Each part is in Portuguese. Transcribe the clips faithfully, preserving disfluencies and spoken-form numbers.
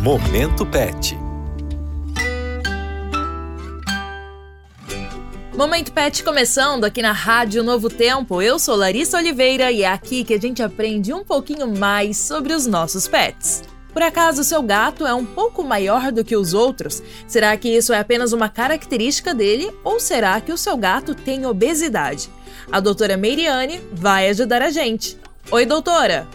Momento Pet. Momento Pet começando aqui na Rádio Novo Tempo. Eu sou Larissa Oliveira e é aqui que a gente aprende um pouquinho mais sobre os nossos pets. Por acaso o seu gato é um pouco maior do que os outros? Será que isso é apenas uma característica dele ou será que o seu gato tem obesidade? A doutora Meiriane vai ajudar a gente. Oi, doutora!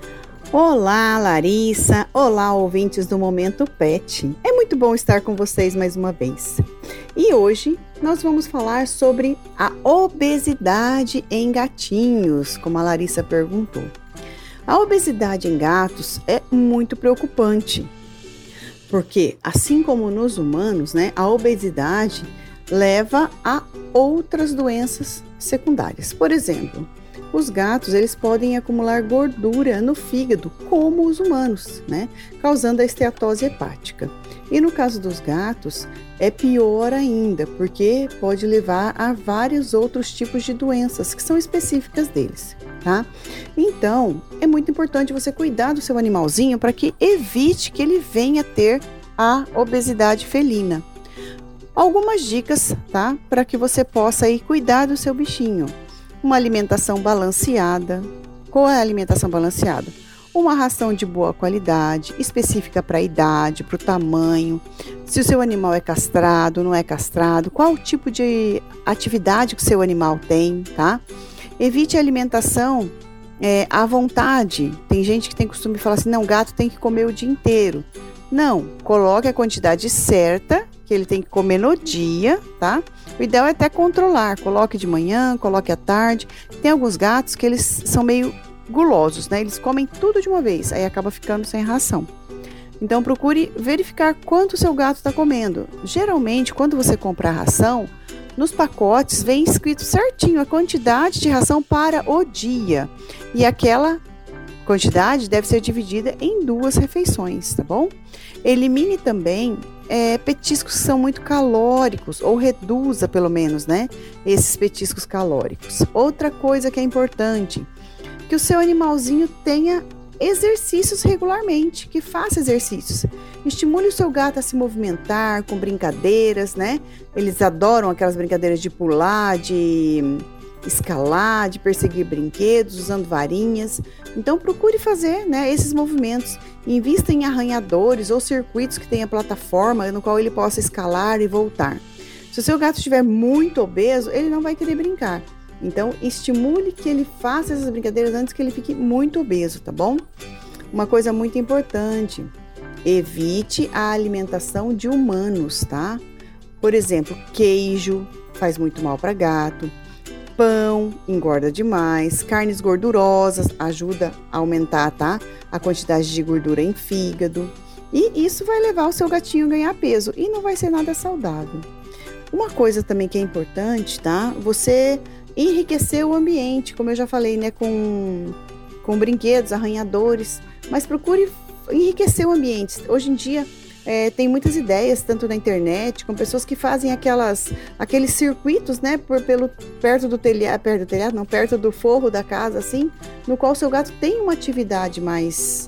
Olá, Larissa! Olá, ouvintes do Momento Pet! É muito bom estar com vocês mais uma vez. E hoje nós vamos falar sobre a obesidade em gatinhos, como a Larissa perguntou. A obesidade em gatos é muito preocupante, porque assim como nos humanos, né, a obesidade leva a outras doenças secundárias. Por exemplo, os gatos eles podem acumular gordura no fígado, como os humanos, né, causando a esteatose hepática. E no caso dos gatos, é pior ainda, porque pode levar a vários outros tipos de doenças que são específicas deles, tá? Então, é muito importante você cuidar do seu animalzinho para que evite que ele venha ter a obesidade felina. Algumas dicas, tá? Para que você possa aí cuidar do seu bichinho. Uma alimentação balanceada. Qual é a alimentação balanceada? Uma ração de boa qualidade, específica para a idade, para o tamanho, se o seu animal é castrado, não é castrado, qual o tipo de atividade que o seu animal tem, tá? Evite a alimentação é, à vontade. Tem gente que tem costume de falar assim, não, o gato tem que comer o dia inteiro. Não, coloque a quantidade certa que ele tem que comer no dia, tá? O ideal é até controlar, coloque de manhã, coloque à tarde. Tem alguns gatos que eles são meio gulosos, né? Eles comem tudo de uma vez, aí acaba ficando sem ração. Então procure verificar quanto o seu gato está comendo. Geralmente, quando você compra a ração, nos pacotes vem escrito certinho a quantidade de ração para o dia. E aquela quantidade deve ser dividida em duas refeições, tá bom? Elimine também é, petiscos que são muito calóricos, ou reduza pelo menos, né? Esses petiscos calóricos. Outra coisa que é importante, que o seu animalzinho tenha exercícios regularmente, que faça exercícios. Estimule o seu gato a se movimentar com brincadeiras, né? Eles adoram aquelas brincadeiras de pular, de escalar, de perseguir brinquedos, usando varinhas. Então procure fazer, né, esses movimentos. Invista em arranhadores ou circuitos que tenha plataforma no qual ele possa escalar e voltar. Se o seu gato estiver muito obeso, ele não vai querer brincar. Então, estimule que ele faça essas brincadeiras antes que ele fique muito obeso, tá bom? Uma coisa muito importante, evite a alimentação de humanos, tá? Por exemplo, queijo faz muito mal para gato, pão engorda demais, carnes gordurosas ajuda a aumentar, tá? A quantidade de gordura em fígado. E isso vai levar o seu gatinho a ganhar peso e não vai ser nada saudável. Uma coisa também que é importante, tá? Você enriquecer o ambiente, como eu já falei, né, com, com brinquedos, arranhadores, mas procure enriquecer o ambiente. Hoje em dia é, tem muitas ideias, tanto na internet, com pessoas que fazem aquelas, aqueles circuitos, né, por, pelo, perto do telhado, perto do telhado, não, perto do forro da casa, assim, no qual o seu gato tem uma atividade mais,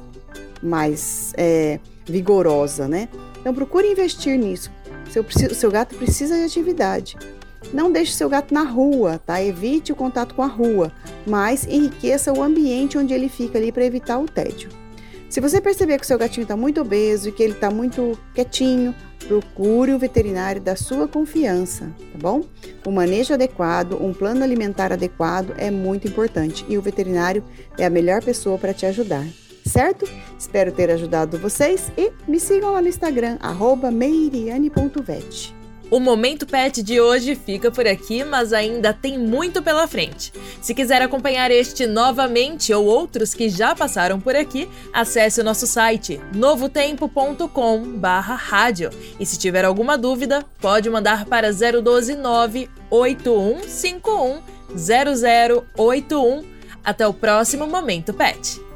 mais é, vigorosa, né? Então procure investir nisso. Seu, o seu gato precisa de atividade. Não deixe seu gato na rua, tá? Evite o contato com a rua, mas enriqueça o ambiente onde ele fica ali para evitar o tédio. Se você perceber que o seu gatinho está muito obeso e que ele está muito quietinho, procure um veterinário da sua confiança, tá bom? O manejo adequado, um plano alimentar adequado é muito importante e o veterinário é a melhor pessoa para te ajudar, certo? Espero ter ajudado vocês e me sigam lá no Instagram, arroba meiriane ponto vet. O Momento Pet de hoje fica por aqui, mas ainda tem muito pela frente. Se quiser acompanhar este novamente ou outros que já passaram por aqui, acesse o nosso site novo tempo ponto com barra rádio. E se tiver alguma dúvida, pode mandar para zero um dois nove oito um cinco um zero zero oito um. Até o próximo Momento Pet!